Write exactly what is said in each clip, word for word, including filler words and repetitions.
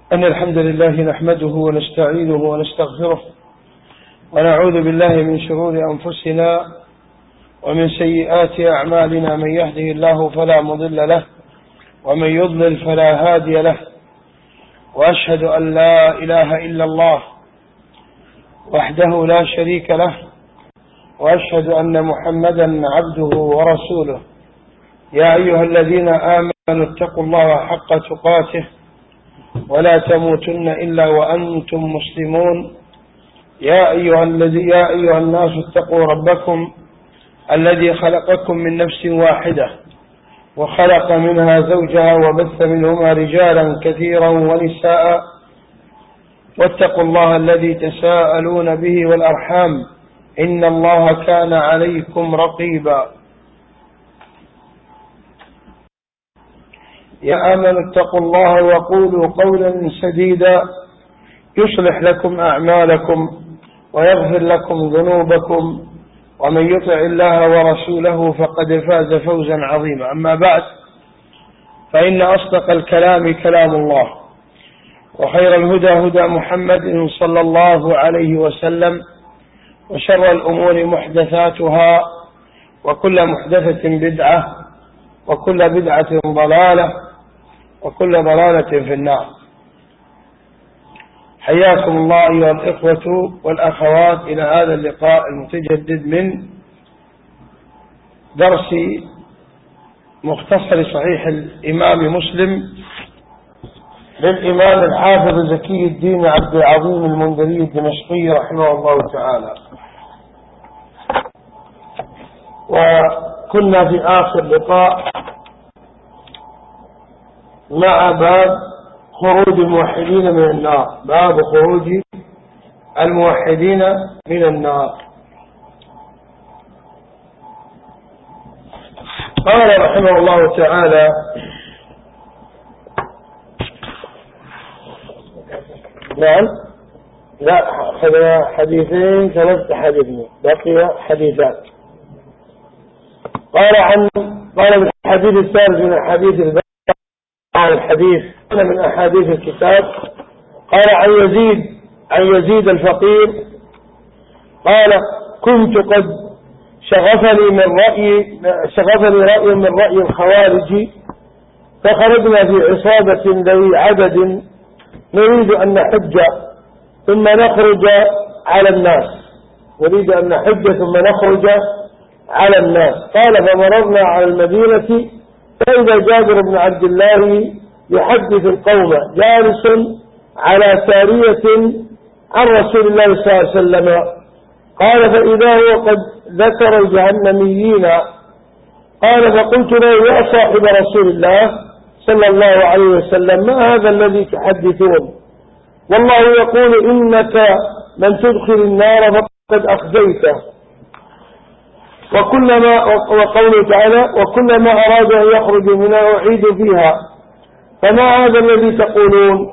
أن الحمد لله نحمده ونستعينه ونستغفره ونعوذ بالله من شرور أنفسنا ومن سيئات أعمالنا. من يهده الله فلا مضل له ومن يضلل فلا هادي له، وأشهد أن لا إله إلا الله وحده لا شريك له، وأشهد أن محمدا عبده ورسوله. يا أيها الذين آمنوا اتقوا الله حق تقاته ولا تموتن إلا وأنتم مسلمون. يا أيها, الذي يا أيها الناس اتقوا ربكم الذي خلقكم من نفس واحدة وخلق منها زوجها وبث منهما رجالا كثيرا ونساء، واتقوا الله الذي تساءلون به والأرحام إن الله كان عليكم رقيبا. يا آمنوا اتقوا الله وقولوا قولا سديدا يصلح لكم أعمالكم ويغفر لكم ذنوبكم، ومن يطع الله ورسوله فقد فاز فوزا عظيما. أما بعد، فإن أصدق الكلام كلام الله، وخير الهدى هدى محمد صلى الله عليه وسلم، وشر الأمور محدثاتها، وكل محدثة بدعة، وكل بدعة ضلالة، وكل ضلالة في النار. حياكم الله أيها الإخوة والأخوات إلى هذا اللقاء المتجدد من درس مختصر صحيح الإمام مسلم للإمام الحافظ زكي الدين عبد العظيم المنذري الدمشقي رحمه الله تعالى. وكنا في آخر لقاء مع باب خروج الموحدين من النار، باب خروج الموحدين من النار. قال رحمه الله تعالى: نعم لا أخذنا حديثين ثلاث حديثين، بقي حديثان. قال عن قال بالحديث الثالث من الحديث الباب عن الحديث من أحاديث الكتاب. قال عن يزيد عن يزيد الفقير قال: كنت قد شغفني من رأي شغفني رأي من رأي الخوارج، فخرجنا في عصابة ذوي عدد نريد أن نحج ثم نخرج على الناس نريد أن نحج ثم نخرج على الناس. قال: فمررنا على المدينة فإذا جابر بن عبد الله يحدث القوم جالس على سارية عن رسول الله صلى الله عليه وسلم. قال: فإذا هو قد ذكر الجهنميين. قال: فقلت له: يا صاحب رسول الله صلى الله عليه وسلم، ما هذا الذي تحدثون؟ والله يقول: إنك من تدخل النار فقد أخزيته. وكلما وقوله تعالى: وكلما أراد أن يخرج منها أعيد فيها، فما هذا الذي تقولون؟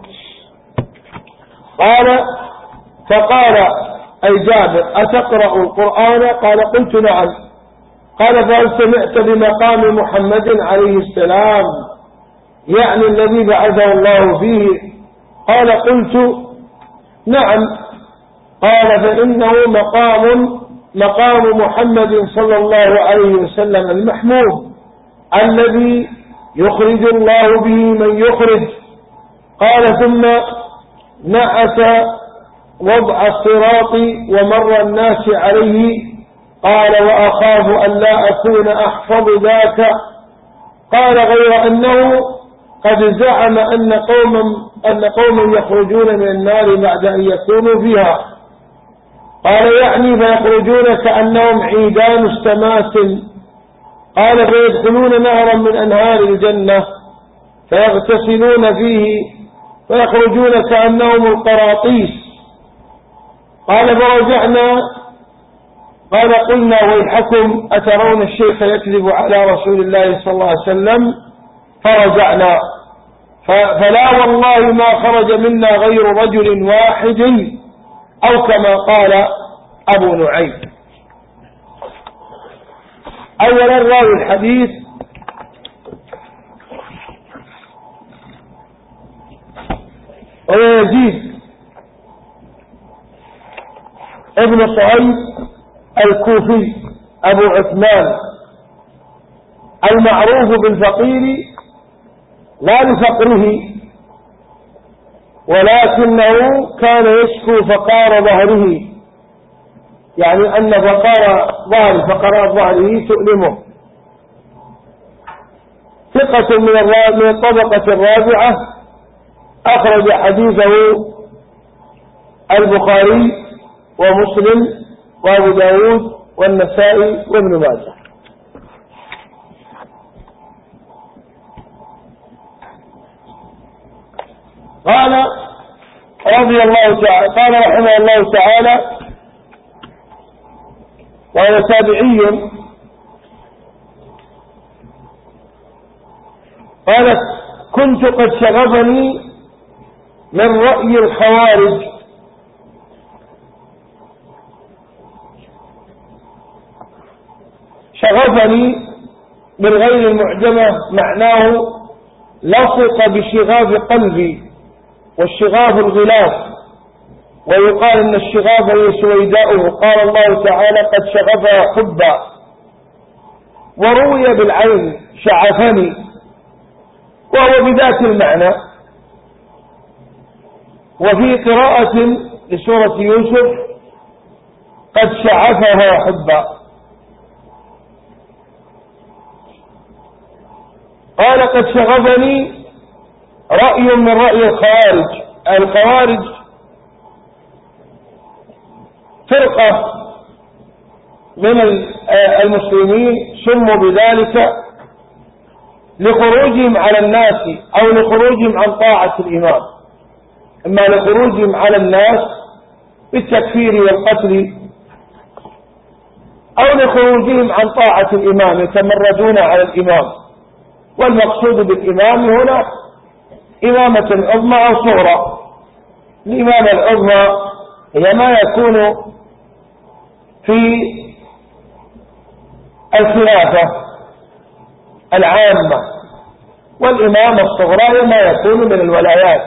قال: فقال أي جابر: أتقرأ القرآن؟ قال: قلت: نعم. قال: فهل سمعت بمقام محمد عليه السلام، يعني الذي بعثه الله فيه؟ قال: قلت: نعم. قال: فإنه مقام مقام محمد صلى الله عليه وسلم المحمود الذي يخرج الله به من يخرج. قال: ثم نعت وضع الصراط ومر الناس عليه. قال: وأخاف أن لا أكون أحفظ ذاك. قال: غير أنه قد زعم أن قوما أن قوما يخرجون من النار بعد أن يكونوا فيها. قال: يعني فيخرجون كأنهم عيدان السماسل. قال: فيدخلون نهرا من أنهار الجنة فيغتسلون فيه فيخرجون كأنهم القراطيس. قال: فرجعنا. قال: قلنا: ويحكم أترون الشيخ يكذب على رسول الله صلى الله عليه وسلم؟ فرجعنا. فلا والله ما خرج منا غير رجل واحد، أو كما قال أبو نعيم. أولا راوي الحديث ويزيد ابن صهيب الكوفي أبو عثمان المعروف بالفقير لا لفقره ولكنه كان يشكو فقار ظهره، يعني أن فقار ظهر فقرات ظهره تؤلمه. ثقة من الطبقة الرابعة، أخرج حديثه البخاري ومسلم وأبو داود والنسائي وابن ماجه. قال رضي الله تعالى قال رحمه الله تعالى وهو تابعي، قال كنت قد شغفني من رأي الخوارج شغفني من غير المعجمة معناه لصق بشغاف قلبي، والشغاف الغلاف، ويقال ان الشغاف هي سويداؤه. قال الله تعالى قد شغفها حبا، وروي بالعين شعفني، وهو بذات المعنى. وفي قراءة لسورة يوسف قد شعفها حبا. قال قد شغفني رأي من رأي الخوارج. الخوارج فرقة من المسلمين سموا بذلك لخروجهم على الناس أو لخروجهم عن طاعة الإمام، إما لخروجهم على الناس بالتكفير والقتل، أو لخروجهم عن طاعة الإمام يتمردون على الإمام. والمقصود بالإمام هنا إمامة عظمى أو صغرى. الإمامة العظمى هي ما يكون في الخلافة العامة، والإمامة الصغرى هي ما يكون من الولايات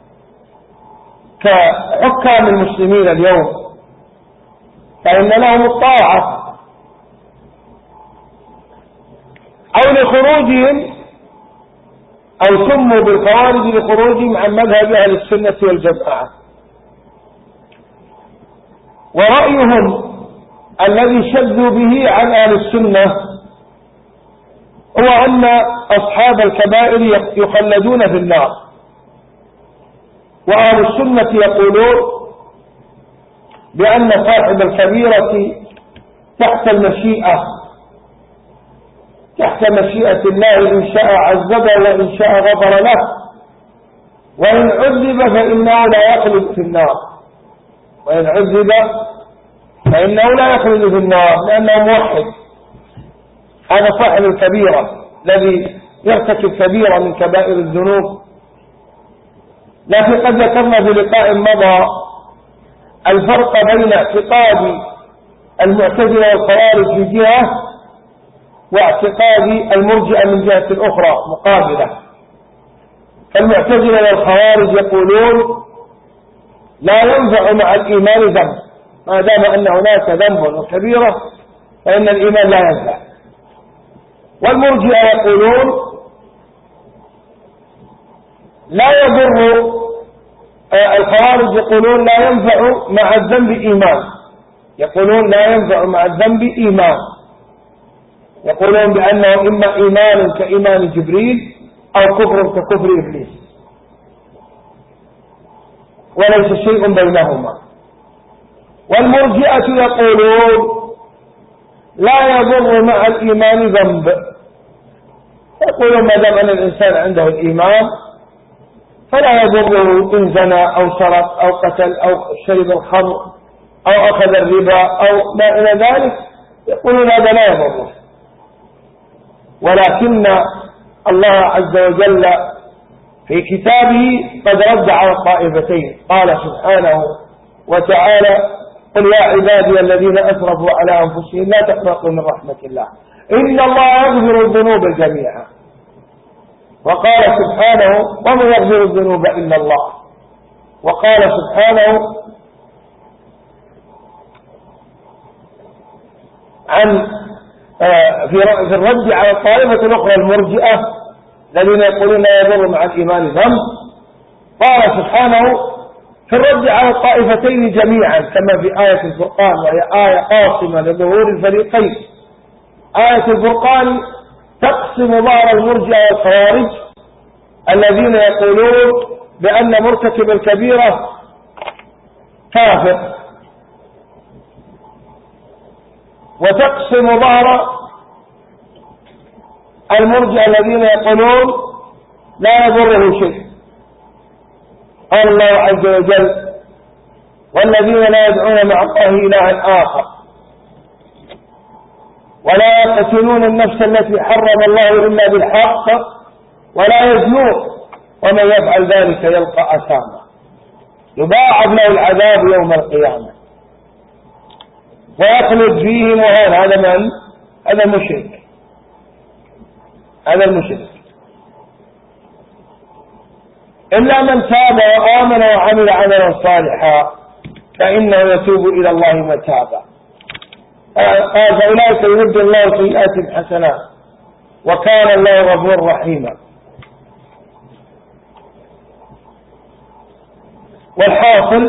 كحكام المسلمين اليوم، فإن لهم الطاعة. أو لخروجهم أو سموا بالخوارج لخروجهم عن مذهب أهل السنة والجماعة. ورأيهم الذي شذوا به عن أهل السنة هو أن أصحاب الكبائر يخلدون في النار، وأهل السنة يقولون بأن صاحب الكبيرة تحت المشيئة تحت مشيئة الله، إن شاء عذبه وإن شاء غفر له، وإن عذب فإنه لا يخلد في النار وإن عذب فإنه لا يخلد في النار لأنه موحد. هذا صاحب الكبيرة الذي يرتكب كبيرة من كبائر الذنوب. لكن قد ذكرنا في لقاء مضى الفرق بين اعتقاد المعتزلة والخوارج في جهة واعتقاد المرجئة من جهة أخرى مقابلة. فالمعتزلة والخوارج يقولون لا ينفع مع الإيمان ذنب، ما دام أن هناك ذنب وكبيرة فإن الإيمان لا ينفع. والمرجئة يقولون لا يضر، الخوارج يقولون لا ينفع مع الذنب إيمان، يقولون لا ينفع مع الذنب إيمان، يقولون بأنه إما إيمان كإيمان جبريل أو كفر ككفر إبليس، وليس شيء بينهما. والمرجئة يقولون لا يضر مع الإيمان ذنب، يقولون ما دام أن الإنسان عنده الإيمان فلا يضره إن زنى أو سرق أو قتل أو شرب الخمر أو أخذ الربا أو ما إلى ذلك، يقولون هذا لا يضره. ولكن الله عز وجل في كتابه قد رد على الطائفتين، قال سبحانه وتعالى قل يا عبادي الذين أسرفوا على أنفسهم لا تقنطوا من رحمة الله إن الله يغفر الذنوب جميعا. وقال سبحانه ومن يغفر الذنوب إلا الله. وقال سبحانه عن في الرد على الطائفة الأخرى المرجئة الذين يقولون لا يضر مع الإيمان ذنب، قال سبحانه في الرد على الطائفتين جميعا كما في آية الفرقان، وهي آية قاصمة لظهور الفريقين. آية الفرقان تقسم بعض المرجئة والخوارج الذين يقولون بأن مرتكب الكبيرة كافر، وتقسم بعض المرجئة الذين يقولون لا يضره شيء. قال الله عز وجل والذين لا يدعون مع الله إلها آخر ولا يقتلون النفس التي حرم الله إلا بالحق ولا يزنون ومن يفعل ذلك يلقى أثاما يضاعف له العذاب يوم القيامة ويخلد فيه مهان. هذا من؟ هذا المشرك، هذا المشرك. إلا من تاب وآمن وعمل عملا صالحا فإنه يتوب إلى الله متابا. قال فأولئك يبدل الله سيئات حسنات وكان الله غفورا رحيما. والحاصل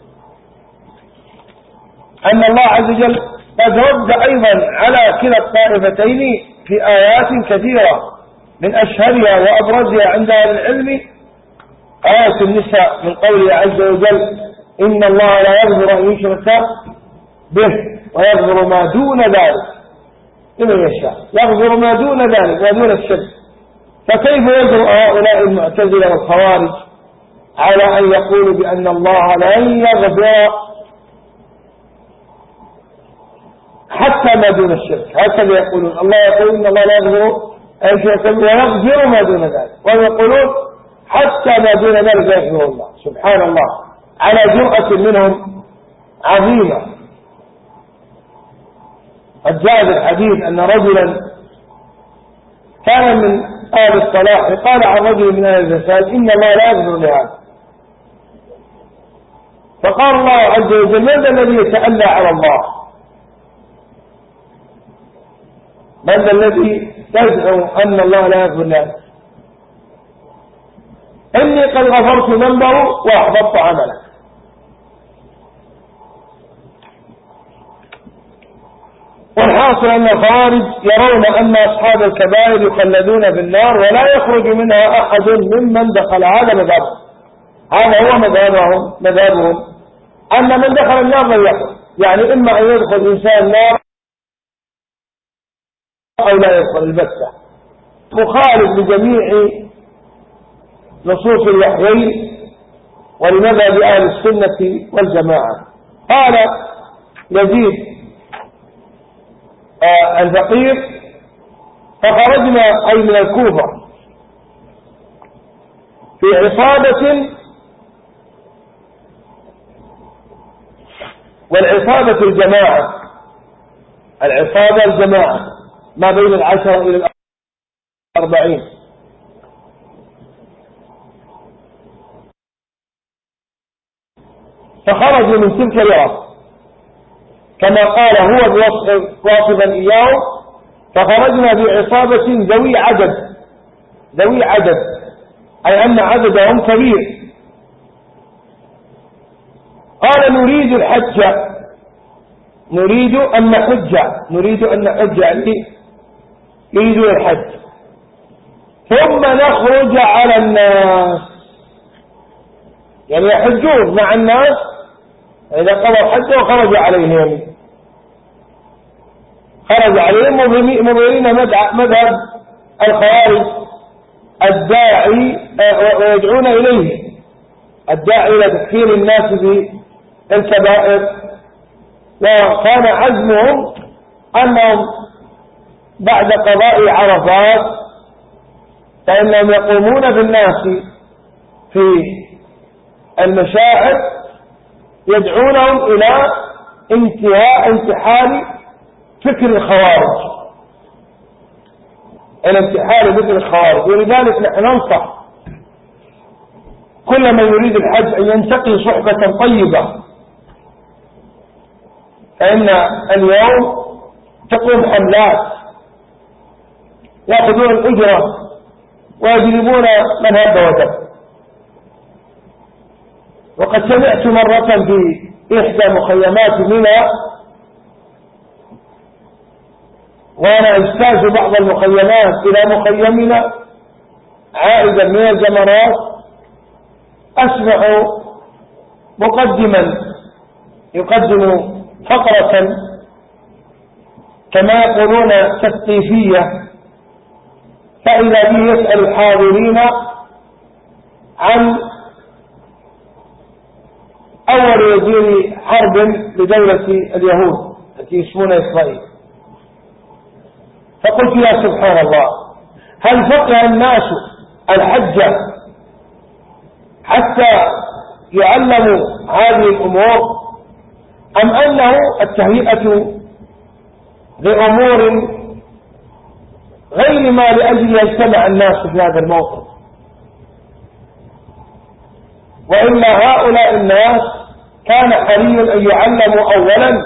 أن الله عز وجل قد رد أيضا على كلا الطائفتين في آيات كثيرة، من أشهرها وأبرزها عند أهل العلم آية النساء من قوله عز وجل إن الله لا يغفر أن يشرك به ويغفر ما دون ذلك لمن يشاء، يغفر ما دون ذلك ما دون الشرك. فكيف يجرؤ هؤلاء المعتزلة والخوارج على أن يقولوا بأن الله لن يغفر حتى ما دون الشرك؟ هكذا يقولون. الله يقول إن الله لا يغفر أن يشرك به ويغفر ما دون ذلك، وهم يقولون حتى ما دون ذلك يغفر الله. سبحان الله، على جرأة منهم عظيمة. قد جاء في الحديث أن رجلا كان من أهل الصلاح قال عن رجل من أهل الفساد إن الله لا يغفر لهذا، فقال الله عز وجل من ذا الذي يتألى على الله؟ من ذا الذي يزعم أن الله لا يغفر لهذا؟ إني قد غفرت ذنبه وأحبطت عمله. والحاصل أن الخوارج يرون أن أصحاب الكبائر يخلدون في النار ولا يخرج منها أحد ممن دخل. هذا مذهبهم، هذا هو مذهبهم مذهبهم أن من دخل النار لا يخرج، يعني إما أن يدخل إنسان النار أو لا يدخل البتة، مخالف لجميع نصوص الوحيين ولمذهب أهل السنة والجماعة. قال يزيد آه الفقير فخرجنا أي من الكوفة في عصابة، والعصابة الجماعة، العصابة الجماعة ما بين العشرة إلى الأربعين. فخرجوا من تلك العصابة كما قال هو واصفا إياه، فخرجنا بعصابة ذوي عدد، ذوي عدد أي أن عددهم كبير. قال نريد الحج، نريد أن نحج، نريد أن نحج يعني نريد الحج، ثم نخرج على الناس، يعني يحجون مع الناس إذا قضوا الحج وخرج عليهم، خرج عليهم مبينين مذهب الخوارج الداعي ويدعون إليه، الداعي إلى تكفير الناس بالكبائر. وكان عزمهم أنهم بعد قضاء عرفات فإنهم يقومون بالناس في المشاعر يدعونهم إلى انتهاء انتحال فكر الخوارج، إلى انتحال فكر الخوارج. ولذلك نحن ننصح كل من يريد الحج أن ينتقي صحبة طيبة، فإن اليوم تقوم حملات يأخذون الأجرة ويجلبون من هب ودب. وقد سمعت مرة في إحدى مخيمات منى وأنا أجتاز بعض المخيمات إلى مخيمنا عائدا من الجمرات، أسمع مقدما يقدم فقرة كما يقولون تثقيفية، فإذا به يسأل الحاضرين عن أول وزير حرب لدولة اليهود التي يسمونها إسرائيل. فقلت يا سبحان الله، هل فقه الناس الحج حتى يعلموا هذه الأمور، أم أنه التهيئة لأمور غير ما لأجل يجتمع الناس في هذا الموقف؟ وإلا هؤلاء الناس كان حري أن يعلموا أولا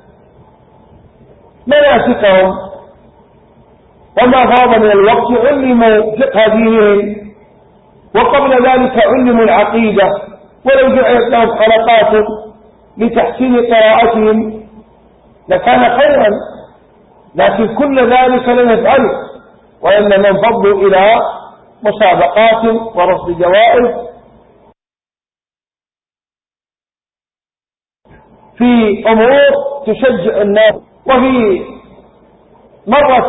مناسكهم، وما فاض من الوقت علموا فقه دينهم، وقبل ذلك علموا العقيدة، ولو جعلت لهم حلقات لتحسين قراءتهم لكان خيرا، لكن كل ذلك لم يفعله، وإنما انفضوا إلى مسابقات ورصد جوائز في أمور تشجع الناس. وفي مرة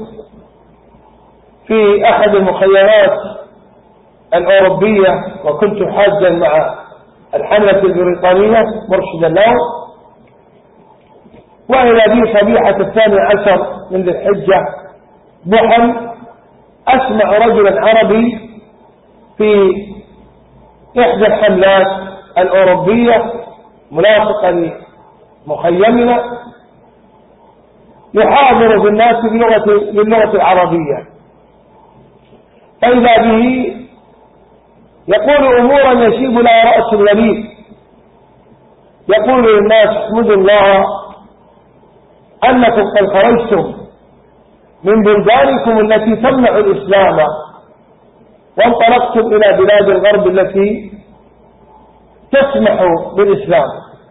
في أحد المخيمات الأوروبية، وكنت حاجا مع الحملة البريطانية مرشدا لهم، وإلى بي صبيحة الثاني عشر من ذي الحجة ضحى أسمع رجلا عربي في إحدى الحملات الأوروبية ملاصقة لمخيمنا يحاضر في الناس باللغة, باللغة العربية، فإذا به يقول أمورا يشيب لها رأس الوليد، يقول للناس احمدوا الله أنكم قد خرجتم من بلدانكم التي تمنع الإسلام وانطلقتم إلى بلاد الغرب التي تسمح بالإسلام.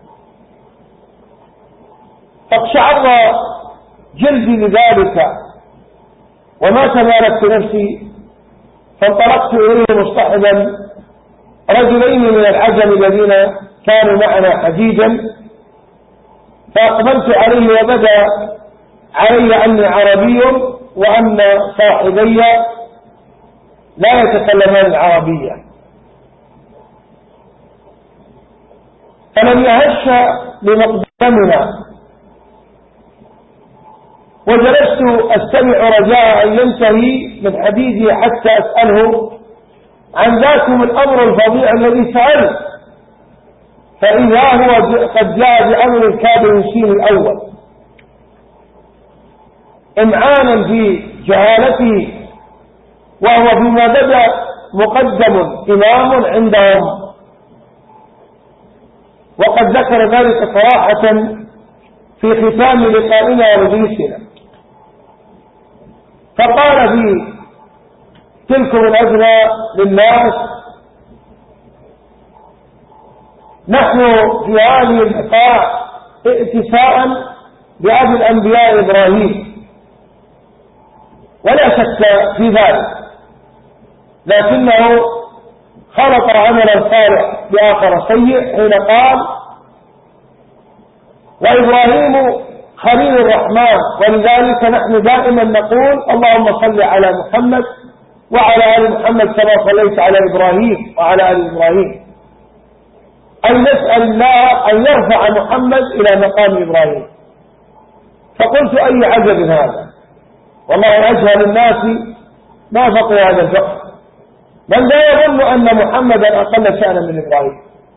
فاقشعر جلدي لذلك وما تمالكت نفسي، فانطلقت إليه مصطحبا رجلين من العجم الذين كانوا معنا حديدا، فأقبلت عليه وبدأ علي أني عربي وأن صاحبي لا يتكلمان العربية، فلم يهش لمقدمنا، وجلست أستمع رجاء أن ينتهي من حديثي حتى أسأله عن ذاكم الأمر الفظيع الذي سأل، فإذا هو قد جاء بأمر الكابوسين الأول إمعانا في جهالته، وهو فيما بدأ مقدم إمام عندهم، وقد ذكر ذلك صراحة في ختام لقائنا ومجلسنا، فقال في تلكم الأدنى للناس نحن في هذه البقاع ائتساء بأبي الأنبياء إبراهيم، ولا شك في ذلك، لكنه خلط عملا صالح بآخر سيء حين قال وإبراهيم خليل الرحمن، ولذلك نحن دائما نقول اللهم صل على محمد وعلى آل محمد كما صليت على إبراهيم وعلى آل إبراهيم، أي نسأل الله أن يرفع محمد إلى مقام إبراهيم. فقلت أي عجب هذا، والله أجهل الناس ما فقوا هذا الفقه، من لا يظن أن محمدا أقل شأنا من إبراهيم،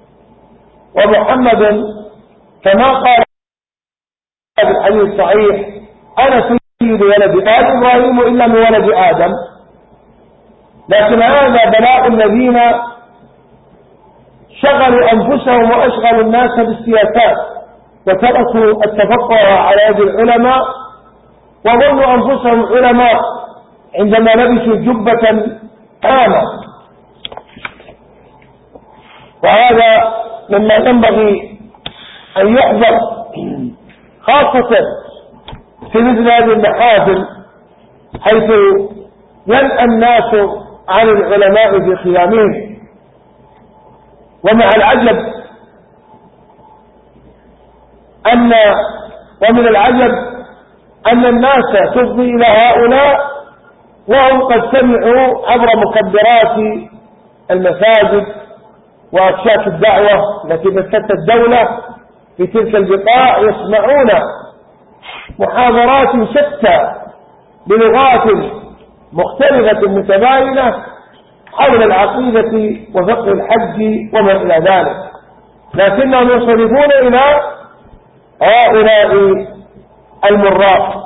ومحمد كما قال في الحديث الصحيح أنا سيد ولد آل إبراهيم إلا من ولد آدم، لكن هذا بلاء الذين شغلوا أنفسهم وأشغلوا الناس بالسياسات وتركوا التفقه على يد العلماء، وظنوا أنفسهم علماء عندما لبسوا جبة عامة. وهذا مما ينبغي أن يحذر خاصة في مثل هذه المحافل، حيث ينأى الناس عن العلماء في خيامهم. ومع العجب أن ومن العجب أن الناس تفضي إلى هؤلاء وهم قد سمعوا عبر مكبرات المساجد وأكشاف الدعوة التي بثتها الدولة في تلك البقاع، يسمعون محاضرات شتى بلغات مختلفة متباينة حول العقيدة وفقه الحج وما إلى ذلك، لكنهم يصرفون إلى هؤلاء المراء.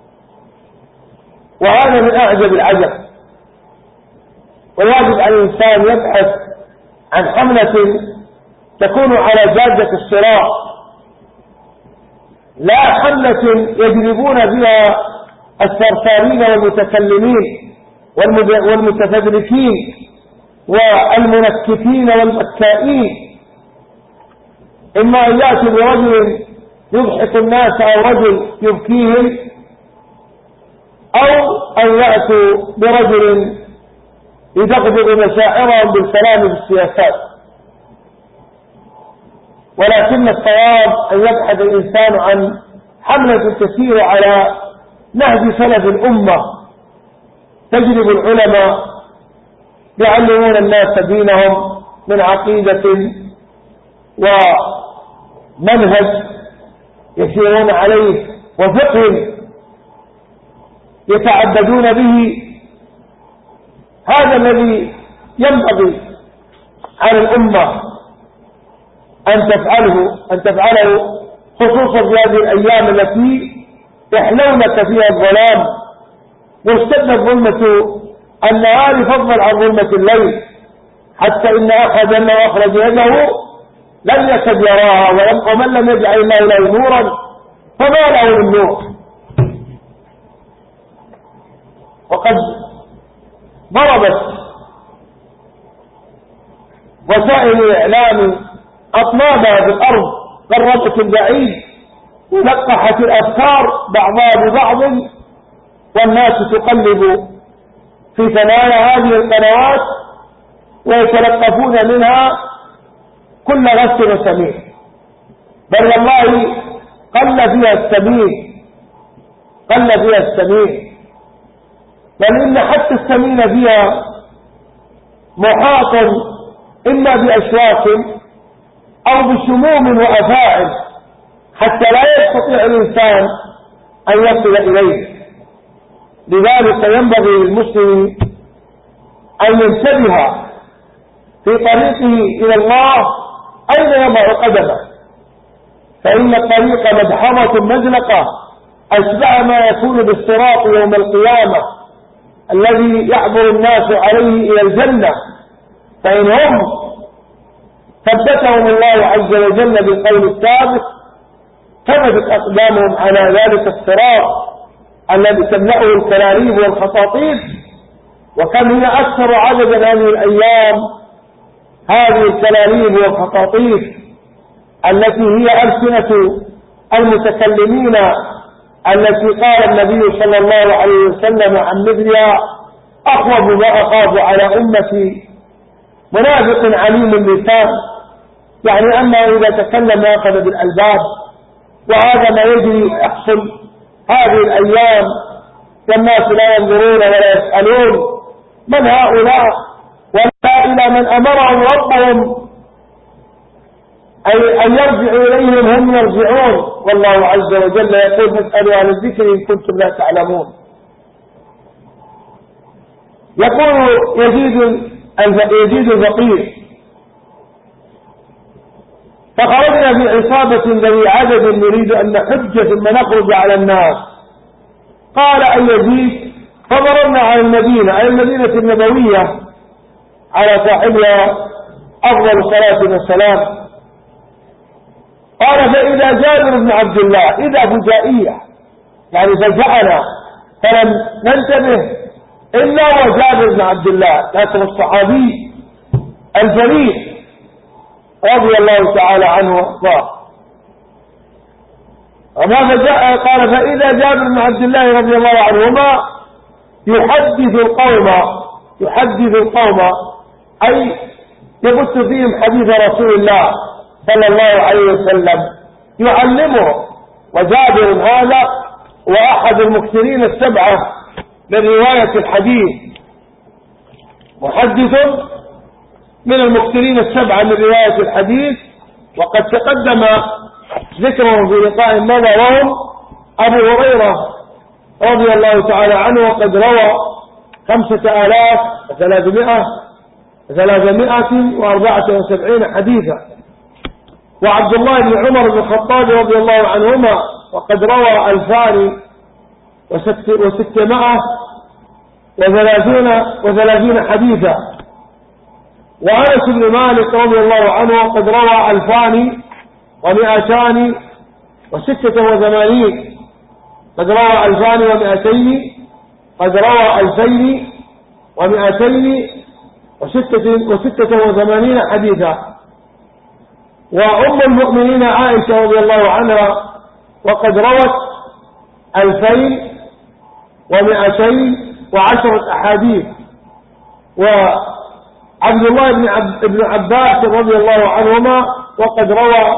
وهذا من أعجب العجب. ويجب على الإنسان يبحث عن حملة تكون على جادة الصراط، لا حملة يجلبون بها الثرثارين والمتكلمين والمتفبركين والمنكتين والمكائين، إما أن يأتي برجل يضحك الناس أو رجل يبكيهم، أو أن يأتوا برجل يدغدغ مشاعرهم بالكلام في السياسات. ولكن الصواب أن يبحث الإنسان عن حملة تسير على نهج سلف الأمة، تجلب العلماء يعلمون الناس دينهم من عقيدة ومنهج يسيرون عليه وفقه يتعبدون به. هذا الذي ينبغي على الأمة أن تفعله أن تفعله خصوصا في هذه الأيام التي يحلونك فيها الظلام، واستدنت ظلمة النهار فضلا عن ظلمة الليل، حتى إن أحدا لو أخرج يده لم يكد يراها، ومن لم يجعل الله له نورا فما له من نور. وقد ضربت وسائل الإعلام أطنابها في الأرض غربت البعيد، ولقحت الأفكار بعضها ببعض، والناس تقلب في ثنايا هذه القنوات ويتلقفون منها كل غث وسميع، بل والله قل فيها السميع قل فيها السميع بل إن حتى السمين فيها محاط إما بأشواك أو بسموم وأفاعل، حتى لا يستطيع الإنسان أن يصل إليه. لذلك ينبغي للمسلم أن ينتبه في طريقه إلى الله أين يضع قدمه، فإن الطريق مدحضة مزلقة أشبه ما يكون بالصراط يوم القيامة الذي يعبر الناس عليه إلى الجنة، فإن هم ثبتهم الله عز وجل بالقول الثابت ثبتت أقدامهم على ذلك الصراط الذي تملأه الكلاليب والخطاطيف. وكم هي أكثر عددا هذه الأيام هذه الكلاليب والخطاطيف التي هي ألسنة المتكلمين، التي قال النبي صلى الله عليه وسلم عن مثلها: أخوف ما أخاف على أمتي منافق عليم اللسان، يعني أنه إذا تكلم أخذ بالألباب. وهذا ما يجري يحصل هذه الأيام، والناس لا ينظرون ولا يسألون من هؤلاء ولا إلى من أمرهم ربهم أي أن يرجعوا إليهم هم يرجعون. والله عز وجل يقول: فاسألوا عن الذكر إن كنتم لا تعلمون. يقول يزيد يزيد الفقير: فخرجنا في عصابة ذوي عدد نريد أن نحج ثم نخرج على الناس. قال أي يزيد: فمررنا على المدينة، على المدينة النبوية، على صاحبها أفضل صلاة والسلام. قال فإذا جابر بن عبد الله، إذا فجائية يعني فجأنا فلم ننتبه إلا وجابر بن عبد الله لكن الصحابي الجليل رضي الله تعالى عنه وارضاه. وما فجأ قال فإذا جابر بن عبد الله رضي الله عنهما يحدث القوم يحدث القوم أي يبث فيهم حديث رسول الله صلى الله عليه وسلم يعلمه. وجابر هذا وأحد المكثرين السبعة من رواية الحديث، محدث من المكثرين السبعة من رواية الحديث، وقد تقدم ذكرهم في لقاء مضى وهم أبو هريرة رضي الله تعالى عنه وقد روى خمسة آلاف وثلاثمائة وثلاثمائة وأربعة وسبعين حديثا، وعبد الله بن عمر بن الخطاب رضي الله عنهما وقد روى ألفان وستمائة وثلاثين حديثا، وأنس بن مالك رضي الله عنه وقد روى ألفان ومئتان وستة وثمانين، قد روى ألفان ومئتين قد روى ألفين ومئتين وستة, وستة وثمانين حديثا. وأم المؤمنين عائشة رضي الله عنها وقد روت ألفين ومئتين وعشرة أحاديث. وعبد الله بن, عب بن عباس رضي الله عنهما وقد روى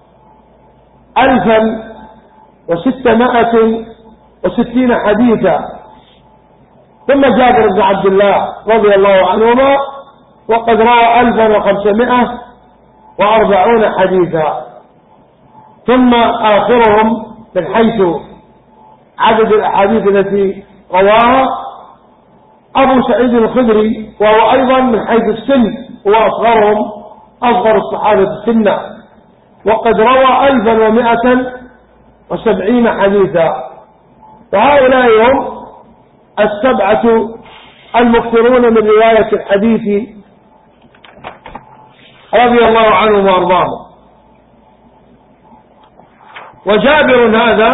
ألفا وستمائة وستين حديثا. ثم جابر بن عبد الله رضي الله عنهما وقد روى ألفا وخمسمائة وأربعون حديثا. ثم آخرهم من حيث عدد الأحاديث التي رواها أبو سعيد الخدري، وهو أيضا من حيث السن هو أصغرهم أصغر الصحابة سنا، وقد روى ألفا ومائة وسبعين حديثا. وهؤلاء هم السبعة المكثرون من رواية الحديث رضي الله عنهم وأرضاهم. وجابر هذا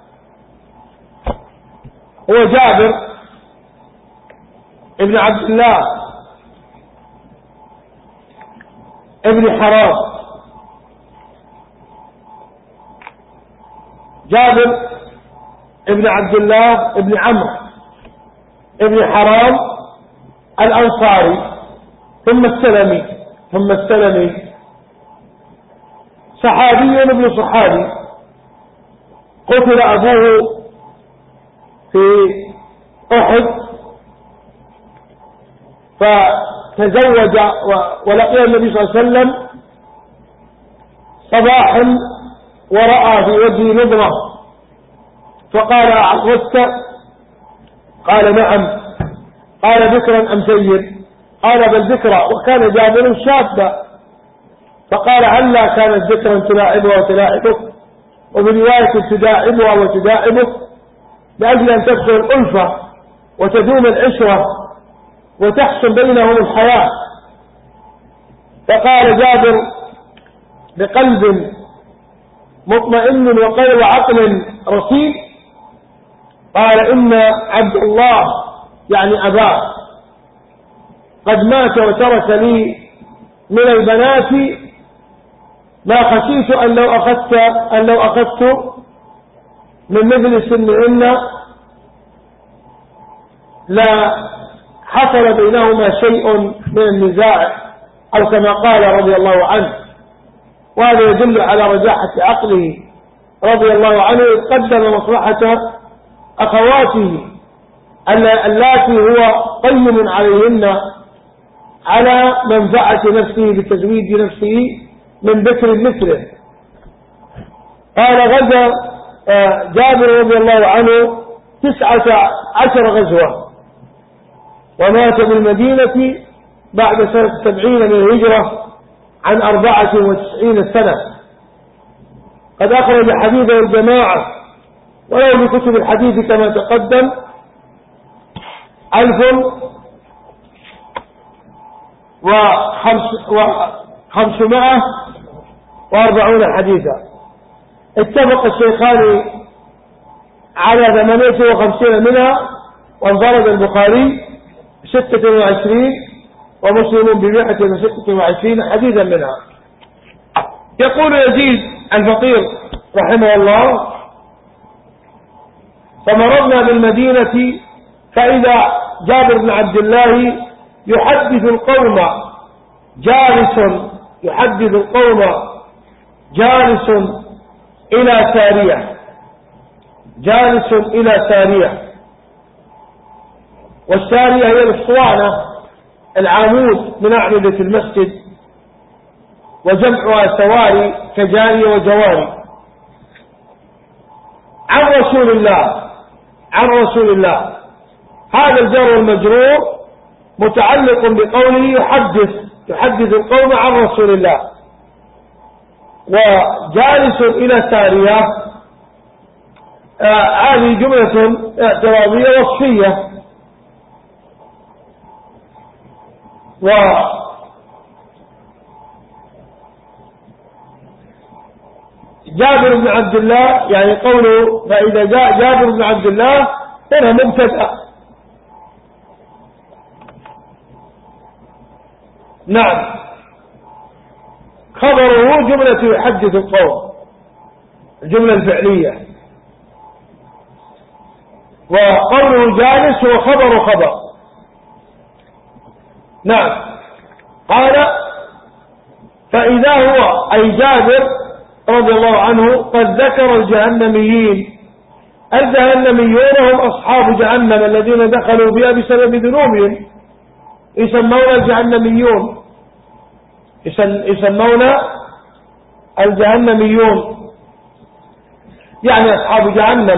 هو جابر ابن عبد الله ابن حرام. جابر ابن عبد الله ابن عمرو ابن حرام الأنصاري ثم السلمي ثم السلمي صحابي ابن صحابي. قتل أبوه في أحد فتزوج ولقي النبي صلى الله عليه وسلم صباحا ورأى في وجهه نظرة فقال أعرضت؟ قال نعم. قال ذكرا أم سيد؟ قال بل ذكرا، وكان جابر شابا. فقال هلا كانت ذكرا تلاعبها وتلاعبك، وبرواية تداعبها وتداعبك، لأجل أن تدخل الألفة وتدوم العشرة وتحسن بينهم الحياة. فقال جابر بقلب مطمئن وقلب عقل رصيد، قال إن عبد الله يعني أباه قد مات وترك لي من البنات ما خشيت أن لو أخذت أن لو أخذت من مثل سنهن لا حصل بينهما شيء من النزاع، أو كما قال رضي الله عنه. وهذا يدل على رجاحة عقله رضي الله عنه، قدم مصلحة أخواته اللاتي هو قيم عليهن على منفعة نفسه بتزويج نفسه من بكر مثله. قال غزا جابر رضي الله عنه تسعة عشر غزوة، ومات بالمدينة بعد سنة سبعين من الهجرة عن أربعة وتسعين سنة. قد أخرج حديثه الجماعة ولو بكتب الحديث كما تقدم ألف وخمسمائة وأربعون حديثا. اتفق الشيخان على ثمانية وخمسين منها، وانفرد البخاري ستة وعشرين ومسلم بمئة وستة وعشرين حديثا منها. يقول يزيد الفقير رحمه الله: فمرضنا بالمدينة فإذا جابر بن عبد الله يحدث القوم جالس يحدث القوم جالس إلى سارية جالس إلى سارية والسارية هي الاسطوانة العمود من أعمدة المسجد، وجمعها سواري كجارية وجواري. عن رسول الله عن رسول الله هذا الجر والمجرور متعلق بقوله يحدث يحدث القوم عن رسول الله، وجالس إلى سارية هذه آه جملة اعتراضية وصفية. وجابر بن عبد الله يعني قوله فإذا جاء جابر بن عبد الله هنا مبتدأ. نعم، خبره جملة يحدث القوم، الجملة الفعلية، وقوله جالس هو خبر خبر. نعم، قال فإذا هو أي جابر رضي الله عنه قد ذكر الجهنميين. الجهنميون هم أصحاب جهنم الذين دخلوا بها بسبب ذنوبهم، يسمون الجهنميون يسمون الجهنميون يعني أصحاب جهنم.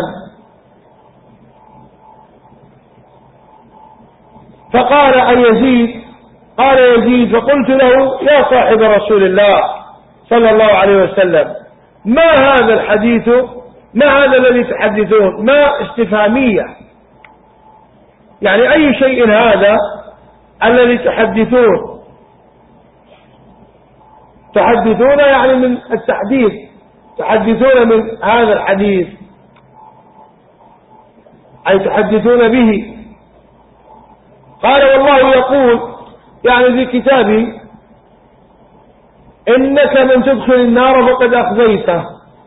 فقال أن يزيد قال يزيد فقلت له يا صاحب رسول الله صلى الله عليه وسلم ما هذا الحديث ما هذا الذي تحدثون؟ ما استفهامية، يعني أي شيء هذا الذي تحدثون تحدثون يعني من التحديث، تحدثون من هذا الحديث أي تحدثون به. قال والله يقول يعني في كتابه إنك من تدخل النار فقد أخزيته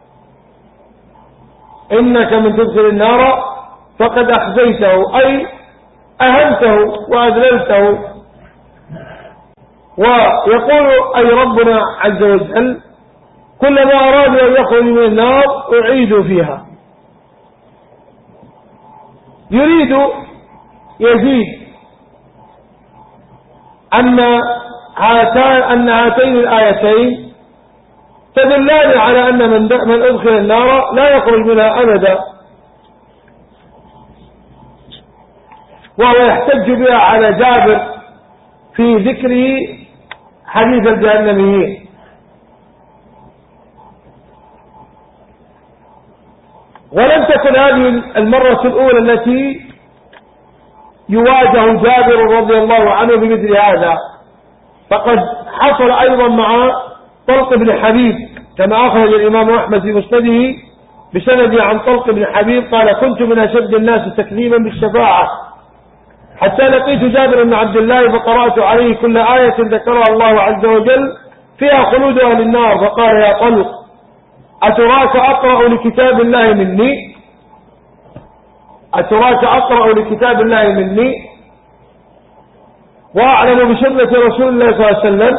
إنك من تدخل النار فقد أخزيته أي أهنته وأذللته. ويقول أي ربنا عز وجل كلما أرادوا أن يخرجوا من النار أعيدوا فيها. يريد يزيد أن هاتان أن هاتين الآيتين تدلان على أن من من أدخل النار لا يخرج منها أبدا، وهو يحتج بها على جابر في ذكره حديث الجهنميين. ولم تكن هذه المرة الأولى التي يواجه جابر رضي الله عنه بمثل هذا، فقد حصل أيضا مع طلق بن حبيب كما أخرج الإمام أحمد في مسنده بسند عن طلق بن حبيب قال كنت من أشد الناس تكليما بالشفاعة حتى لقيت جابر بن عبد الله فقرأت عليه كل آية ذكرها الله عز وجل فيها خلود أهل النار، فقال يا طلق أتراك أقرأ لكتاب الله مني أتراك أقرأ لكتاب الله مني وأعلم بسنة رسول الله صلى الله عليه وسلم.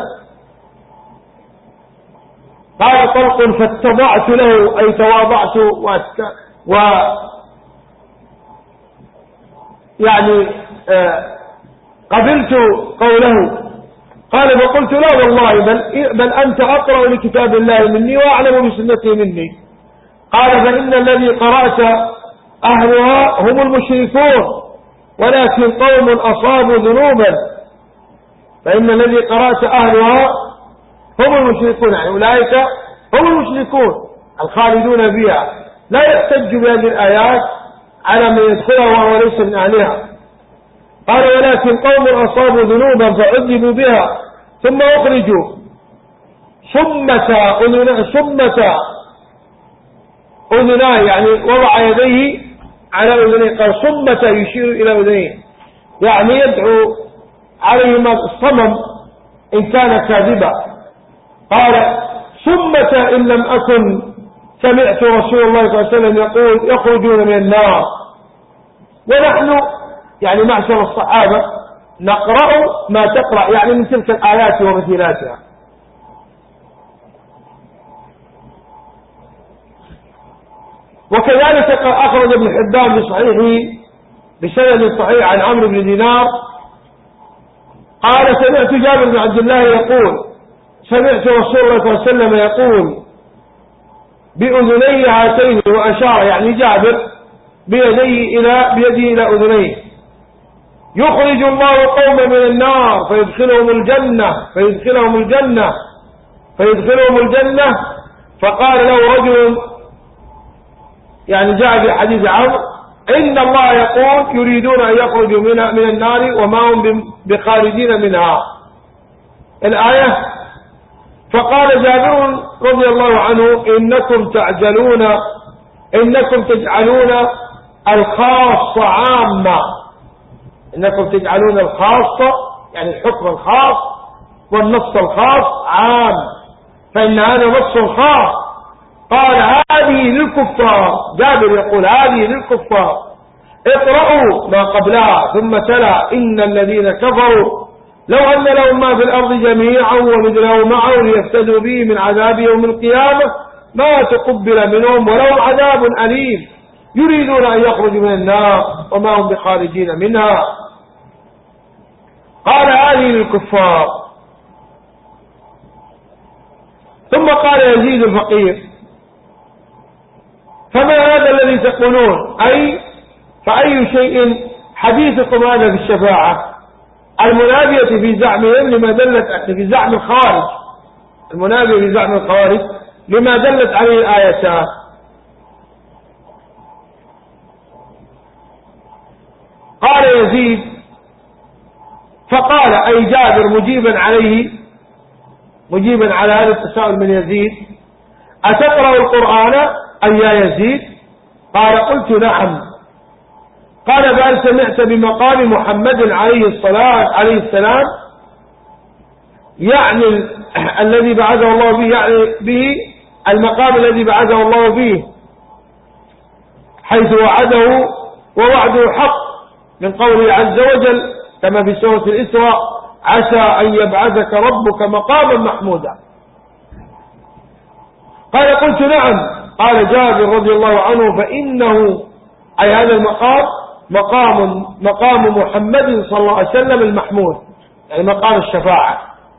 قال طلق فاتبعت له أي تواضعت و يعني آه قبلت قوله. قال فقلت لا والله بل, بل أنت أقرأ لكتاب الله مني وأعلم بسنته مني. قال فإن الذي قرأت أهلها هم المشركون ولكن قوم أصابوا ذنوبا فإن الذي قرأت أهلها هم المشركون يعني أولئك هم المشركون الخالدون فيها. لا يحتج بهذه الآيات على من يدخلها وهو ليس من أهلها. قال ولكن قوم أصابوا ذنوبا فعذبوا بها ثم أخرجوا صمة أذناي صمة أذناي يعني وضع يديه على أذنيه، قال صمة يشير إلى أذنيه يعني يدعو عليهما الصمم إن كان كاذبا. قال صمة إن لم أكن سمعت رسول الله صلى الله عليه وسلم يقول يخرجون من النار. ونحن يعني معشر الصحابة نقرأ ما تقرأ يعني من تلك الآيات ومثيلاتها. وكذلك أخرج ابن حبان بصحيحه بسند صحيح عن عمرو بن دينار قال سمعت جابر بن عبد الله يقول سمعت رسول الله صلى الله عليه وسلم يقول بأذني هاتين، وأشار يعني جابر بيديه إلى بيده إلى أذنيه، يخرج الله قوما من النار فيدخلهم الجنة فيدخلهم الجنة فيدخلهم الجنة. فقال له رجل يعني جاء في حديث عمرو إن الله يقول يريدون أن يخرجوا من من النار وما هم بخارجين منها الآية. فقال جابر رضي الله عنه إنكم تعجلون إنكم تجعلون الخاصة عامة، إنكم تجعلون الخاصة يعني الحكم الخاص والنص الخاص عام، فإن هذا نص خاص. قال هذه للكفار، جابر يقول هذه للكفار، اقرأوا ما قبلها ثم تلا إن الذين كفروا لو أن لهم ما في الأرض جميعا ومثله معه ليفتدوا به من عذاب يوم القيامة ما تقبل منهم ولهم عذاب أليم يريدون أن يخرجوا من النار وما هم بخارجين منها. قال هذه للكفار. ثم قال يزيد الفقير فما هذا الذي تقولون؟ أي فأي شيء حديثكم هذا في الشفاعة المنافية في زعمهم لما دلت في زعم الخوارج، المنافية في زعم الخوارج لما دلت عليه الآيتان. قال يزيد فقال أي جابر مجيبا عليه مجيبا على هذا التساؤل من يزيد أتقرأ القرآن أي يا يزيد؟ قال قلت نعم. قال بل سمعت بمقام محمد عليه الصلاة عليه السلام يعني الذي بعثه الله به يعني به المقام الذي بعثه الله به حيث وعده ووعده حق من قوله عز وجل كما في سورة الإسراء عسى أن يبعثك ربك مقاما محمودا. قال قلت نعم. قال جابر رضي الله عنه فإنه أي هذا المقام مقام مقام محمد صلى الله عليه وسلم المحمود يعني مقام الشفاعة،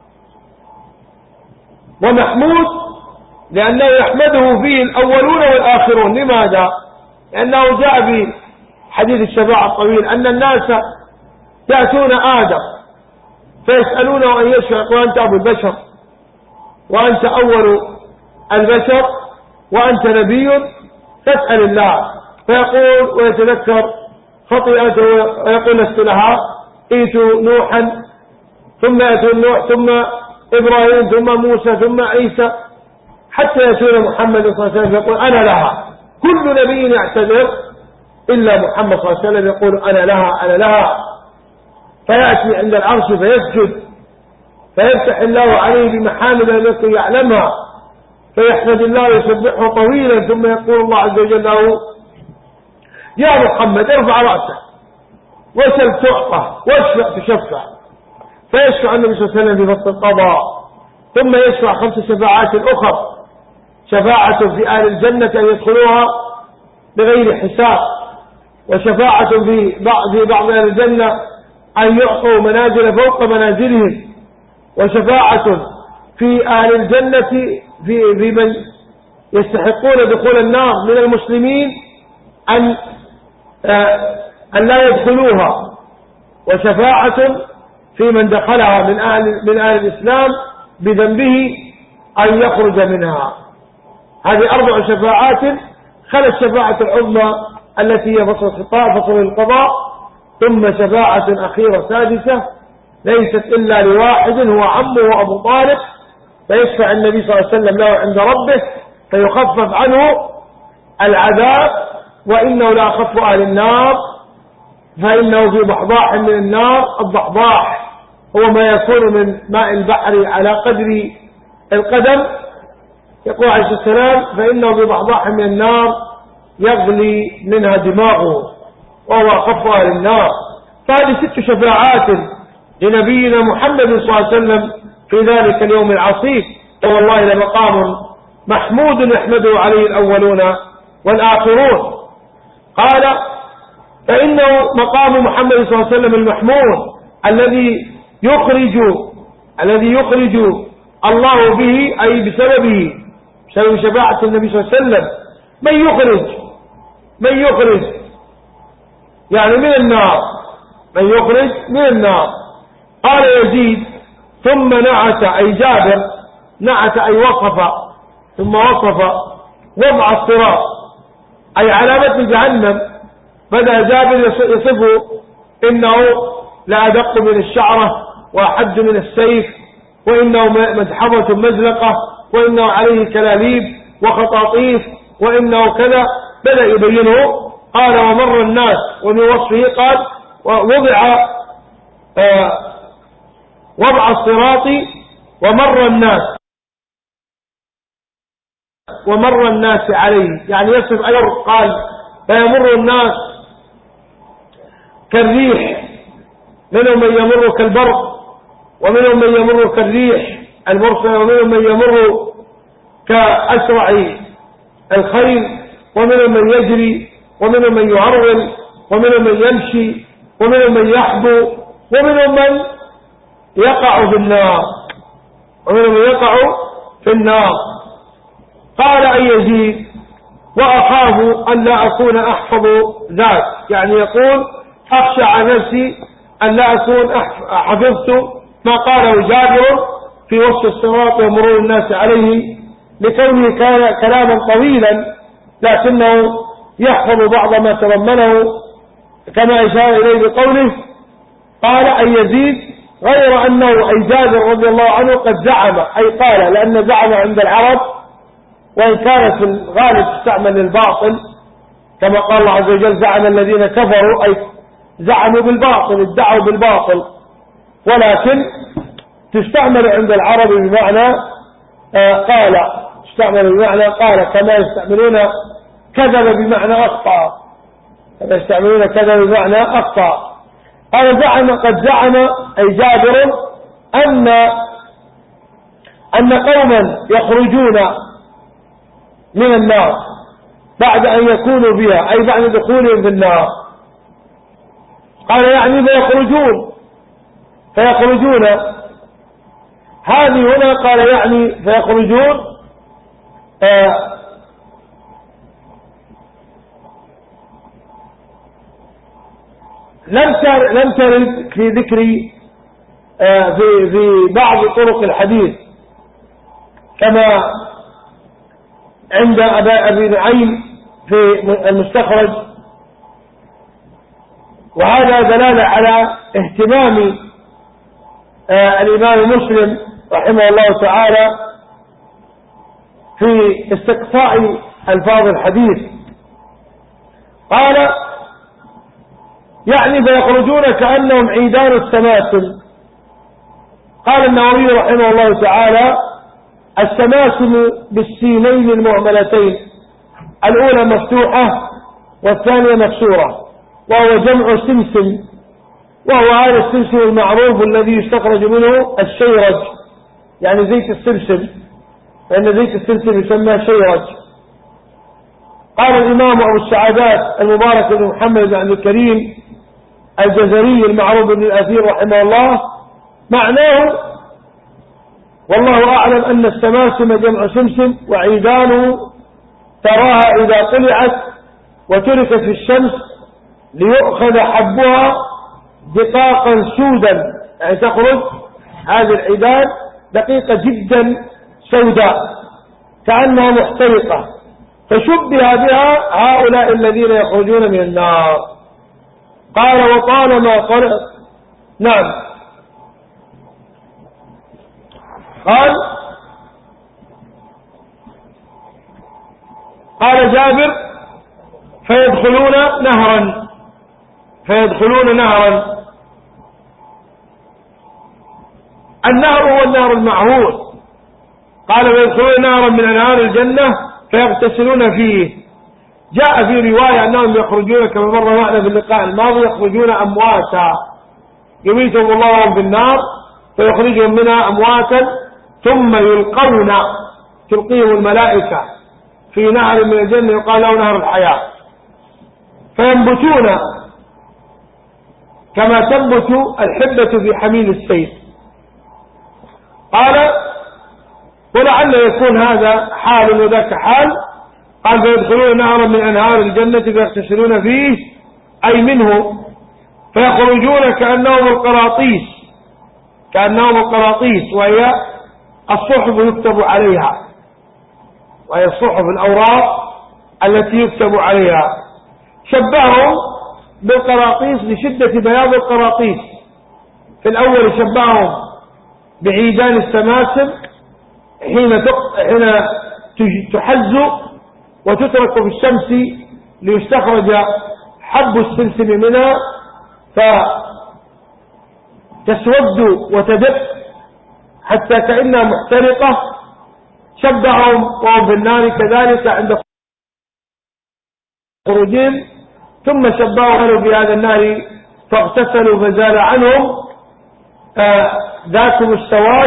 ومحمود لأنه يحمده فيه الأولون والآخرون. لماذا؟ لأنه جاء في حديث الشفاعة الطويل أن الناس يأتون آدم فيسألونه أن يشفع وأنت أبو البشر وأنت أول البشر وأنت نبي تسأل الله، فيقول ويتذكر خطيئته ويقول السلحاء ائتوا نوحا ثم يأتون نوح ثم إبراهيم ثم موسى ثم عيسى حتى يأتون محمد صلى الله عليه وسلم يقول أنا لها. كل نبي يعتذر إلا محمد صلى الله عليه وسلم يقول أنا لها أنا لها. فيأتي عند العرش فيسجد فيفتح الله عليه بمحامد التي يعلمها فيحمد الله ويسبحه طويلا ثم يقول الله عز وجل له يا محمد ارفع رأسك وسل تعطى واشفع تشفع. فيشفع النبي صلى الله عليه وسلم في فصل القضاء ثم يشفع خمس شفاعات أخرى، شفاعة في أهل الجنة أن يدخلوها بغير حساب، وشفاعة في بعض في بعض أهل الجنة أن يعطوا منازل فوق منازلهم، وشفاعة في أهل الجنة في, في من يستحقون دخول النار من المسلمين أن أن لا يدخلوها، وشفاعة في من دخلها من أهل من أهل الإسلام بذنبه أن يخرج منها. هذه أربع شفاعات خلى الشفاعة العظمى التي هي فصل الخطاب فصل القضاء، ثم شفاعة أخيرة سادسة ليست إلا لواحد هو عمه أبو طالب، فيشفع النبي صلى الله عليه وسلم له عند ربه فيخفف عنه العذاب. وإنه لا أخف أهل النار، فإنه في ضحضاح من النار. الضحضاح هو ما يكون من ماء البحر على قدر القدم. يقول عليه الصلاة والسلام فإنه في ضحضاح من النار يغلي منها دماغه وهو أخف أهل النار. فهذه ست شفاعات لنبينا محمد صلى الله عليه وسلم في ذلك اليوم العصيب، والله لمقام محمود يحمده عليه الأولون والآخرون. قال فإنه مقام محمد صلى الله عليه وسلم المحمود الذي يخرج الذي يخرج الله به، أي بسببه، بسبب شفاعة النبي صلى الله عليه وسلم، من يخرج من يخرج يعني من النار، من يخرج من النار. قال يزيد ثم نعت، أي جابر نعت أي وصف، ثم وصف وضع الصراط أي علامة جهنم. بدأ جابر يصفه إنه لا أدق من الشعرة وأحد من السيف، وإنه مدحضة مزلقة، وإنه عليه كلاليب وخطاطيف، وإنه كذا. بدأ يبينه. قال ومر الناس، ومن وصفه قال ووضع آه وضع الصراط ومر الناس ومر الناس عليه، يعني يصف أيضا. قال فيمر الناس كالريح، منهم من يمر كالبرق، ومنهم من يمر كالريح المرسل، ومنهم من يمر كأسرع الخيل، ومنهم من يجري، ومنهم من يعرول، ومنهم من يمشي، ومنهم من يحبو، ومنهم من يقع في النار ومنهم من يقع في النار. قال أن يزيد وأخاف أن لا أكون أحفظ ذات، يعني يقول أخشى على نفسي أن لا أكون حفظت ما قاله جابر في وصف الصراط ومرور الناس عليه، لكونه كان كلاما طويلا لكنه يحفظ بعض ما تضمنه كما إشار إليه بقوله. قال أن يزيد غير أنه أي جابر رضي الله عنه قد زعم، أي قال، لأن زعم عند العرب وإن كانت في الغالب تستعمل للباطل، كما قال الله عز وجل زعم الذين كفروا، أي زعموا بالباطل، ادعوا بالباطل، ولكن تستعمل عند العرب بمعنى آه قال، تستعمل بمعنى قال، كما يستعملون كذب بمعنى أخطأ، كما يستعملون كذب بمعنى أخطأ. قال زعم قد زعم أي جابر أن أن قوما يخرجون من النار بعد أن يكونوا بها، أي بعد دخولهم في النار. قال يعني فيخرجون فيخرجون هذه هنا قال يعني فيخرجون آه لم لم ترد في ذكر آه في في بعض طرق الحديث كما عند أبي نعيم في المستخرج، وهذا دلالة على اهتمام آه الإمام مسلم رحمه الله تعالى في استقصاء ألفاظ الحديث. قال يعني فيخرجون كأنهم عيدان السماسم. قال النووي رحمه الله تعالى السماسم بالسينين المهملتين، الأولى مفتوحة والثانية مكسورة، وهو جمع سمسم، وهو هذا السمسم المعروف الذي يستخرج منه الشيرج، يعني زيت السمسم، لأن زيت السمسم يسمى شيرج. قال الإمام أبو السعادات المبارك بن محمد بن عبد الكريم الجزري المعروف بن الأثير رحمه الله معناه والله أعلم أن السماسم جمع سمسم، وعيدانه تراها إذا طلعت وتركت في الشمس ليؤخذ حبها دقاقا سودا، يعني تخرج هذه العيدان دقيقة جدا سوداء كأنها محترقة، فشبه بها هؤلاء الذين يخرجون من النار. قال وطالما طلع نعم قال قال جابر فيدخلون نهرا فيدخلون نهرا النهر هو النهر المعهود. قال ويدخلون نهرا من أنهار الجنة فيغتسلون فيه. جاء في رواية أنهم يخرجون كما مر معنا في اللقاء الماضي يخرجون أمواتا يميتهم الله وهم في النار فيخرجهم منها أمواتا ثم يلقون تلقيهم الملائكة في نهر من الجنة يقال له نهر الحياة فينبتون كما تنبت الحبة في حميل السيف. قال ولعل يكون هذا حال وذاك حال. قال فيدخلون نهرا من أنهار الجنة فيغتسلون فيه أي منه فيخرجون كأنهم القراطيس كأنهم القراطيس وهي الصحف يكتب عليها وهي الصحف الأوراق التي يكتب عليها. شبههم بالقراطيس لشدة بياض القراطيس. في الأول شبههم بعيدان السماسم حين حين تحز وتترك في الشمس ليستخرج حب السلسل منها فتسود وتدق حتى كأنها محترقة. شبههم وهم في النار كذلك عند خروجهم ثم شبههم في هذا النار فاغتسلوا فزال عنهم ذاتهم السواد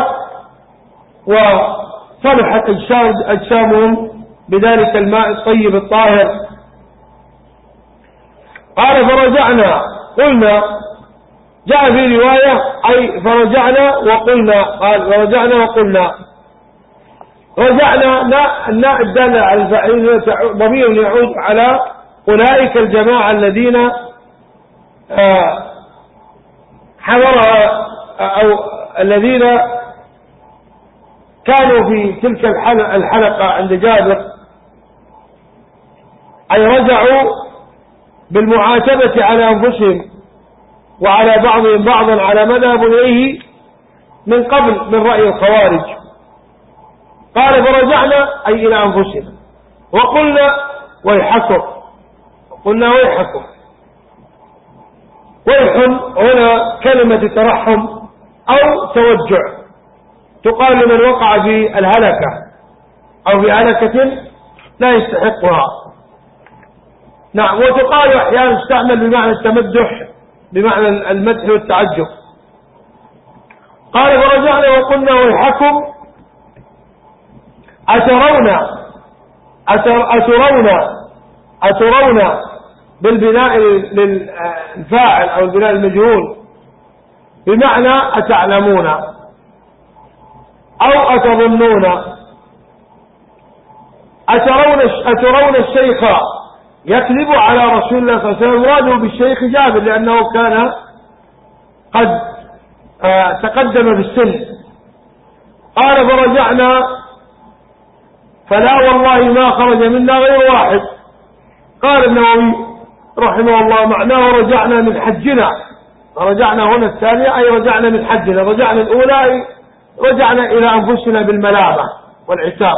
وصلحت أجسامهم بذلك الماء الطيب الطاهر. قال فرجعنا قلنا جاء في رواية أي فرجعنا وقلنا قال فرجعنا وقلنا رجعنا الناء الدالة على الفاعل ضمير يعود على أولئك الجماعة الذين حضرها أو الذين كانوا في تلك الحلقة عند جابر أي رجعوا بالمعاتبة على أنفسهم وعلى بعضهم بعضا على ما ذهبوا إليه من قبل من رأي الخوارج. قال فرجعنا أي إلى أنفسنا وقلنا ويحكم قلنا ويحكم. ويح هنا كلمة ترحم أو توجع تقال لمن وقع في الهلكة أو في هلكة لا يستحقها. نعم. وتقال أحيانا تستعمل بمعنى التمدح بمعنى المدح والتعجب. قال فرجعنا وقلنا ويحكم أترون أتر أترون أترون بالبناء للفاعل أو البناء المجهول بمعنى أتعلمون أو أتظنون. أترون أترون الشيخ يكذب على رسول الله صلى الله عليه وسلم. مراده بالشيخ جابر لأنه كان قد تقدم بالسن. قال فرجعنا فلا والله ما خرج منا غير واحد. قال النووي رحمه الله معناه رجعنا من حجنا. رجعنا هنا الثانية أي رجعنا من حجنا. رجعنا الأولى أي رجعنا إلى أنفسنا بالملامة والعتاب.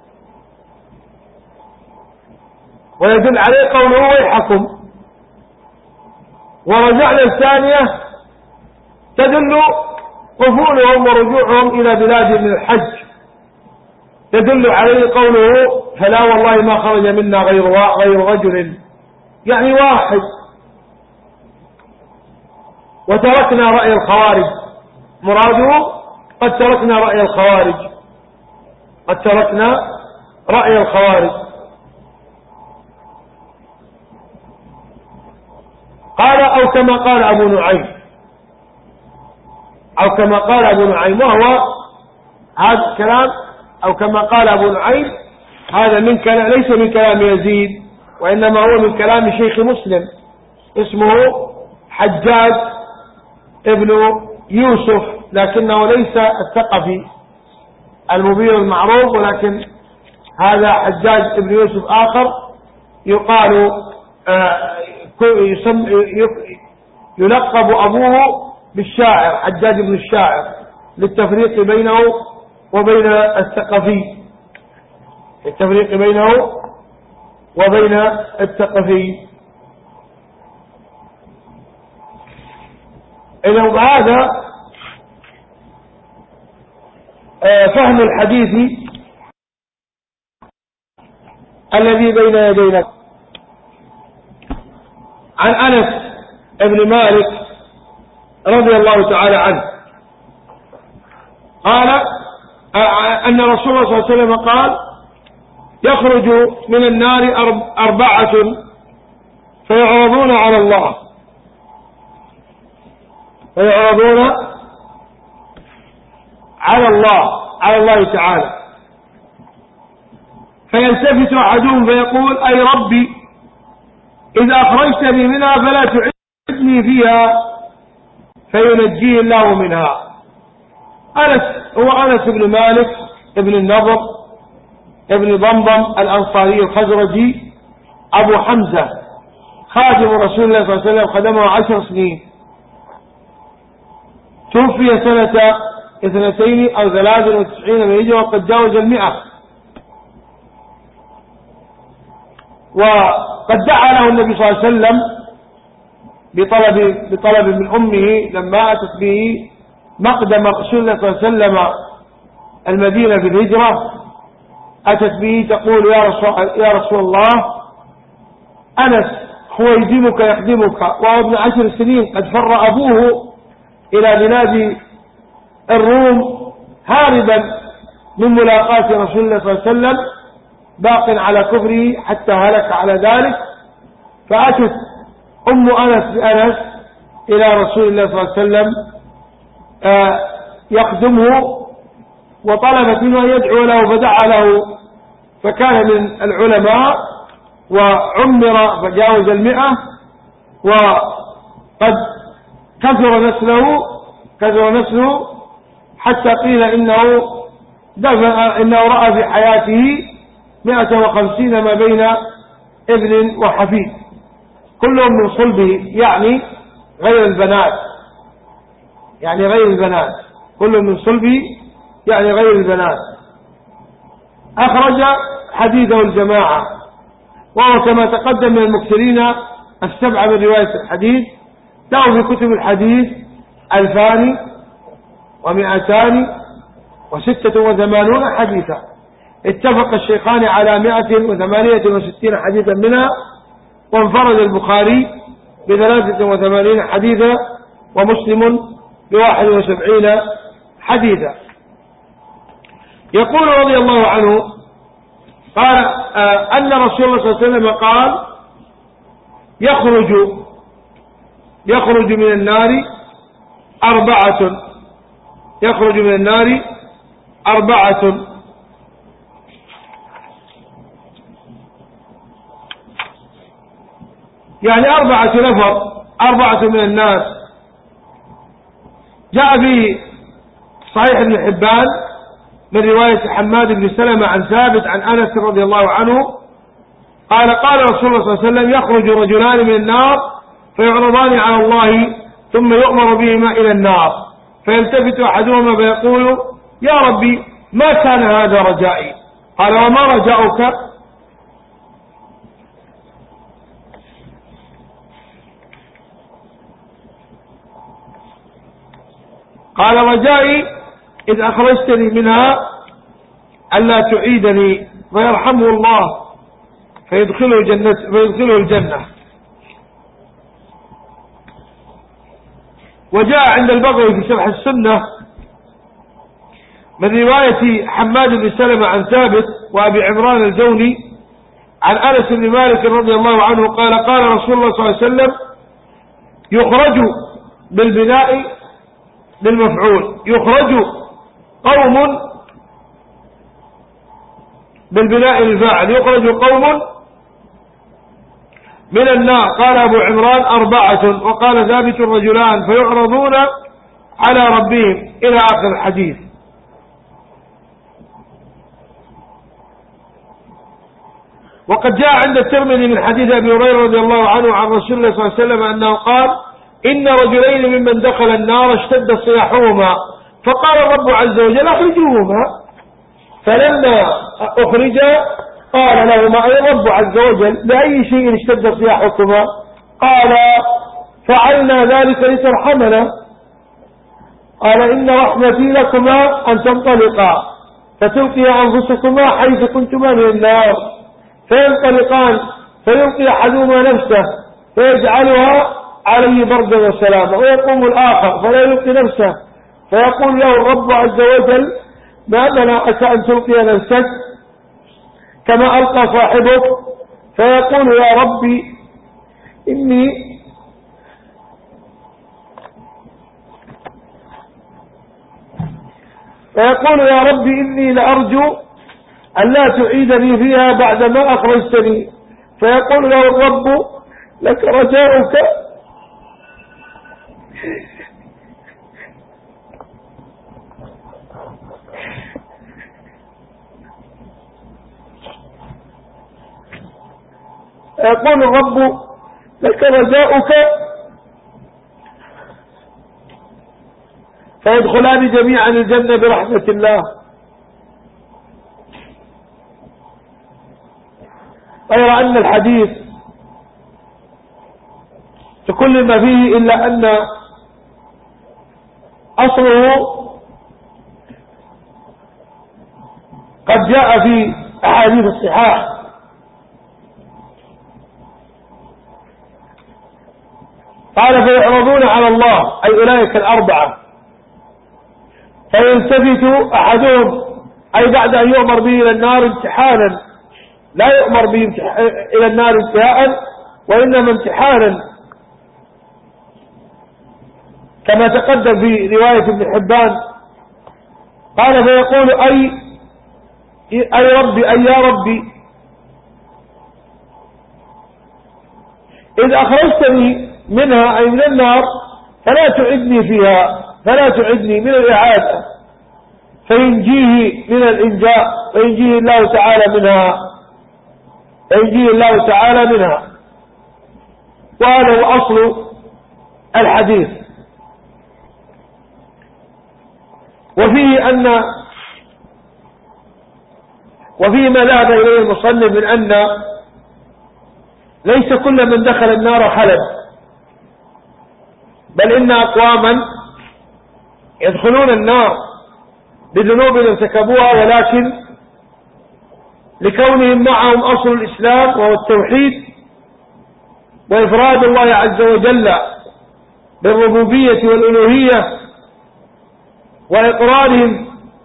ويدل عليه قوله ويحكم. ورجعنا الثانية تدل قفولهم ورجوعهم إلى بلاد من الحج. تدل عليه قوله فلا والله ما خرج منا غير غير رجل يعني واحد. وتركنا رأي الخوارج. مراده قد تركنا رأي الخوارج قد تركنا رأي الخوارج. قال أو كما قال أبو نعيم أو كما قال أبو نعيم وهو هذا الكلام أو كما قال أبو نعيم هذا من كلام ليس من كلام يزيد وإنما هو من كلام شيخ مسلم اسمه حجاج ابن يوسف لكنه ليس الثقفي المبين المعروف ولكن هذا حجاج ابن يوسف آخر يقال يلقب أبوه بالشاعر حجاج بن الشاعر للتفريق بينه وبين الثقفي، التفريق بينه وبين الثقفي. إذا هذا فهم الحديث الذي بين يدينا. عن أنس بن مالك رضي الله تعالى عنه قال أن رسول الله صلى الله عليه وسلم قال: يخرج من النار أربعة فيعرضون على الله فيعرضون على الله على الله تعالى فيلتفت أحدهم فيقول: أي ربي إذا أخرجتني منها فلا تعدني فيها، فينجيه الله منها. أنس هو أنس بن مالك ابن النضر ابن ضمضم الأنصاري الخزرجي أبو حمزة، خادم رسول الله صلى الله عليه وسلم، خدمه عشر سنين. توفي سنة اثنتين أو ثلاث وتسعين من الهجرة وقد جاوز المئة. وقد دعا له النبي صلى الله عليه وسلم بطلب, بطلب من أمه لما أتت به مقدم رسول الله صلى الله عليه وسلم المدينة بالهجرة، أتت به تقول: يا رسول, يا رسول الله، أنس خويدمك يخدمك وهو ابن عشر سنين، قد فر أبوه إلى بلاد الروم هاربا من ملاقاة رسول الله صلى الله عليه وسلم، باق على كفره حتى هلك على ذلك. فأتت أم أنس بأنس إلى رسول الله صلى الله عليه وسلم آه يخدمه، وطلبت منه أن يدعو له، فدعا له، فكان من العلماء وعمر فجاوز المئة، وقد كثر نسله كثر نسله حتى قيل إنه إنه رأى في حياته مئة وخمسين ما بين ابن وحفيد، كلهم من صلبه، يعني غير البنات يعني غير البنات كلهم من صلبه يعني غير البنات. أخرج حديثه الجماعة، وهو كما تقدم من المكثرين السبعة من رواية الحديث، له في كتب الحديث ألفان ومئتان وستة وثمانون حديثا. اتفق الشيخان على مئة وثمانية وستين حديثا منها، وانفرد البخاري بثلاثة وثمانين حديثا، ومسلم بواحد وسبعين حديثا. يقول رضي الله عنه قال آه أن رسول الله صلى الله عليه وسلم قال: يخرج يخرج من النار أربعة يخرج من النار أربعة يعني أربعة نفر أربعة من الناس. جاء في صحيح ابن حبان من رواية حماد بن سلمة عن ثابت عن أنس رضي الله عنه قال: قال رسول الله صلى الله عليه وسلم: يخرج رجلان من النار فيعرضان على الله ثم يؤمر بهما إلى النار، فيلتفت أحدهما فيقول: يا ربي ما كان هذا رجائي؟ قال: وما رجاؤك؟ قال: رجائي إذ أخرجتني منها ألا تعيدني، فيرحمه الله فيدخله الجنة, فيدخله الجنة. وجاء عند البغوي في شرح السنة من رواية حماد بن سلمة عن ثابت وأبي عمران الجوني عن أنس بن مالك رضي الله عنه قال: قال رسول الله صلى الله عليه وسلم: يخرج بالبناء بالمفعول يخرج قوم بالبناء الفاعل يخرج قوم من النار. قال أبو عمران: أربعة. وقال ثابت: رجلان فيعرضون على ربهم، إلى آخر الحديث. وقد جاء عند الترمذي من حديث أبي هريرة رضي الله عنه عن رسول الله صلى الله عليه وسلم أنه قال: إن رجلين ممن دخل النار اشتد صياحهما فقال الرب عز وجل أخرجوهما. فلما أخرج قال لهما أي الرب عز وجل بأي شيء اشتد صياحكما؟ قال فعلنا ذلك لترحمنا. قال إن رحمتي لكما أن تنطلقا فتلقي أنفسكما حيث كنتما من النار، فينطلقان فيلقي أحدهما نفسه فيجعلها عليه بردا وسلاما، ويقوم الآخر فلا يلقي نفسه فيقول له الرب عز وجل ما منعك أن تلقي نفسك كما ألقى صاحبك؟ فيقول يا ربي إني فيقول يا ربي إني لأرجو أن لا تعيدني فيها بعدما أخرجتني. فيقول له الرب لك رجاؤك يقول الرب لك رجاؤك فيدخلان جميعا الجنة برحمة الله. غير أن الحديث كل ما فيه إلا أن أصله قد جاء في أحاديث الصحاح. قال فيعرضون على الله أي أولئك الأربعة فيلتفت أحدهم أي بعد أن يؤمر به إلى النار امتحانا، لا يؤمر به إلى النار انتهاء وإنما امتحانا كما تقدم في رواية ابن حبان. قال فيقول أي أي ربي أي يا ربي إذ أخرجتني منها أي من النار فلا تعدني فيها فلا تعدني من الإعادة، فينجيه من الإنجاء وينجيه الله تعالى منها فينجيه الله تعالى منها. وهذا هو أصل الحديث. وفيه أن وفيه ما ذهب إليه المصنف من أن ليس كل من دخل النار خلد، بل إن أقواما يدخلون النار بذنوب ارتكبوها ولكن لكونهم معهم أصل الإسلام وهو التوحيد وإفراد الله عز وجل بالربوبية والألوهية وإقرارهم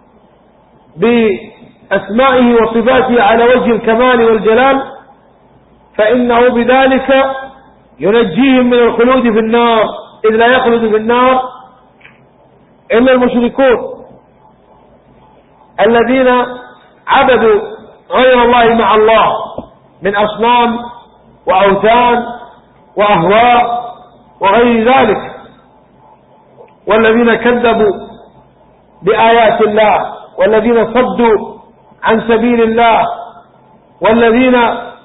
بأسمائه وصفاته على وجه الكمال والجلال، فإنه بذلك ينجيهم من الخلود في النار، إذ لا يخلد في النار إلا المشركون الذين عبدوا غير الله مع الله من أصنام وأوثان وأهواء وغير ذلك، والذين كذبوا بآيات الله والذين صدوا عن سبيل الله والذين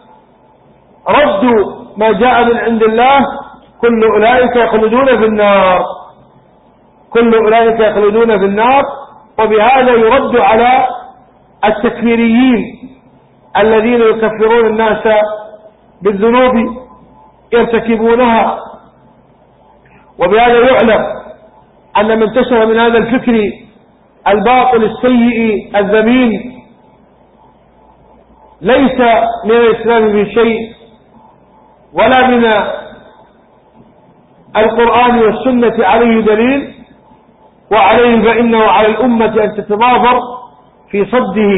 ردوا ما جاء من عند الله، كل أولئك يخلدون في النار كل أولئك يخلدون في النار. وبهذا يرد على التكفيريين الذين يكفرون الناس بالذنوب يرتكبونها. وبهذا يعلم أن من انتشر من هذا الفكر الباطل السيء الذميم ليس من الإسلام في شيء ولا من القرآن والسنة عليه دليل، وعليه فإنه على الأمة أن تتضافر في صده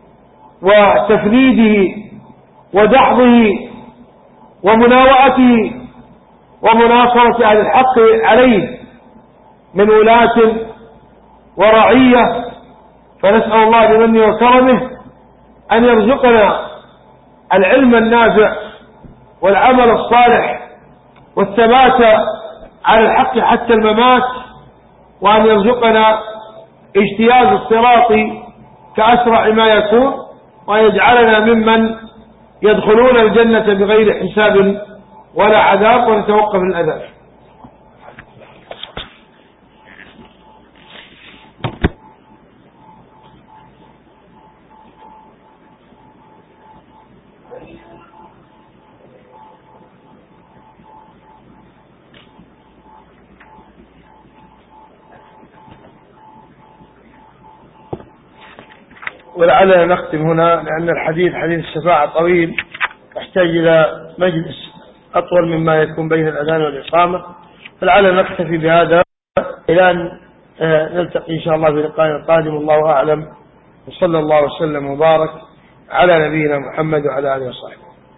وتفنيده ودحضه ومناوئته ومناصرة أهل الحق عليه من ولاة ورعية. فنسأل الله بمنه وكرمه أن يرزقنا العلم النافع والعمل الصالح والثبات على الحق حتى الممات، وأن يرزقنا اجتياز الصراط كأسرع ما يكون، وأن يجعلنا ممن يدخلون الجنة بغير حساب ولا عذاب. ونتوقف الأذان. ولعلنا نختم هنا لأن الحديث حديث الشفاعة طويل يحتاج إلى مجلس أطول مما يكون بين الأذان والإقامة، فلعلنا نكتفي بهذا إلى أن نلتقي إن شاء الله في لقاء القادم. الله أعلم، وصلى الله وسلم وبارك على نبينا محمد وعلى آله وصحبه.